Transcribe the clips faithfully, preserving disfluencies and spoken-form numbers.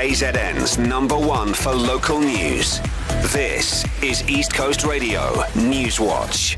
K Z N's number one for local news. This is East Coast Radio News Watch.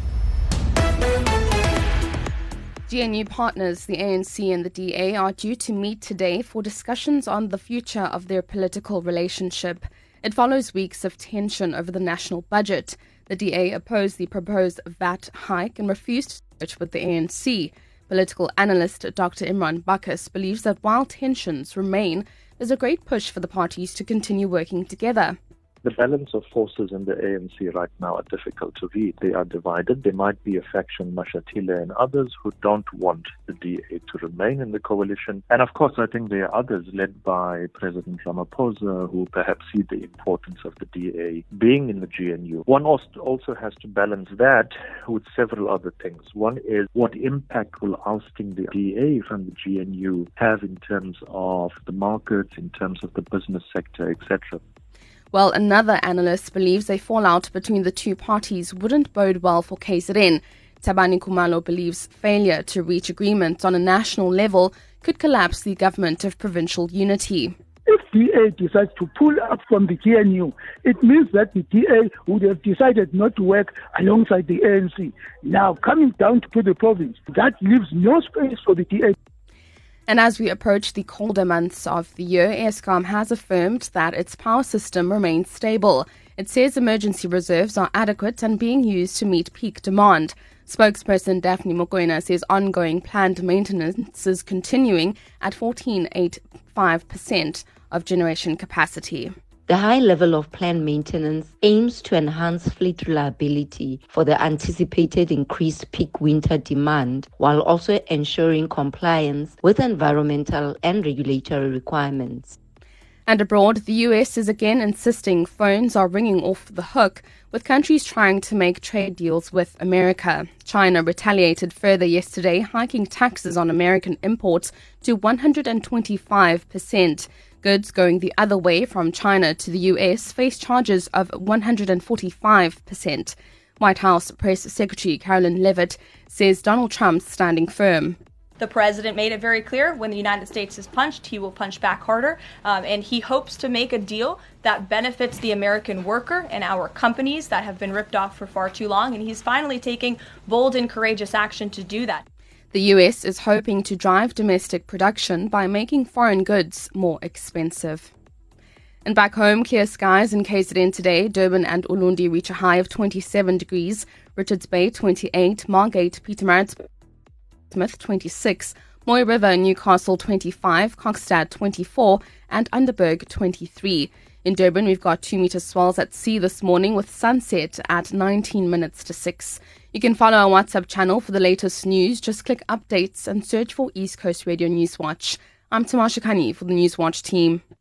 G N U partners, the A N C and the D A, are due to meet today for discussions on the future of their political relationship. It follows weeks of tension over the national budget. The D A opposed the proposed V A T hike and refused to merge with the A N C. Political analyst Doctor Imran Bacchus believes that while tensions remain, there's a great push for the parties to continue working together. The balance of forces in the A N C right now are difficult to read. They are divided. There might be a faction, Mashatile and others, who don't want the D A to remain in the coalition. And of course, I think there are others led by President Ramaphosa who perhaps see the importance of the D A being in the G N U. One also has to balance that with several other things. One is, what impact will ousting the D A from the G N U have in terms of the markets, in terms of the business sector, et cetera. Well, another analyst believes a fallout between the two parties wouldn't bode well for K Z N. Tabani Kumalo believes failure to reach agreement on a national level could collapse the government of provincial unity. If D A decides to pull up from the G N U, it means that the D A would have decided not to work alongside the A N C. Now, coming down to the province, that leaves no space for the D A. And as we approach the colder months of the year, Eskom has affirmed that its power system remains stable. It says emergency reserves are adequate and being used to meet peak demand. Spokesperson Daphne Mokoena says ongoing planned maintenance is continuing at fourteen point eight five percent of generation capacity. The high level of planned maintenance aims to enhance fleet reliability for the anticipated increased peak winter demand, while also ensuring compliance with environmental and regulatory requirements. And abroad, the U S is again insisting phones are ringing off the hook, with countries trying to make trade deals with America. China retaliated further yesterday, hiking taxes on American imports to one hundred twenty-five percent. Goods going the other way from China to the U S face charges of one hundred forty-five percent. White House Press Secretary Carolyn Levitt says Donald Trump's standing firm. The president made it very clear when the United States is punched, he will punch back harder, um, and he hopes to make a deal that benefits the American worker and our companies that have been ripped off for far too long, and he's finally taking bold and courageous action to do that. The U S is hoping to drive domestic production by making foreign goods more expensive. And back home, clear skies in K Z N today. Durban and Ulundi reach a high of twenty-seven degrees, Richards Bay twenty-eight, Margate, Pietermaritzburg, Smith twenty-six, Moy River, Newcastle twenty-five, Kokstad twenty-four, and Underberg twenty-three. In Durban, we've got two metre swells at sea this morning with sunset at nineteen minutes to six. You can follow our WhatsApp channel for the latest news. Just click updates and search for East Coast Radio News Watch. I'm Tamasha Kani for the News Watch team.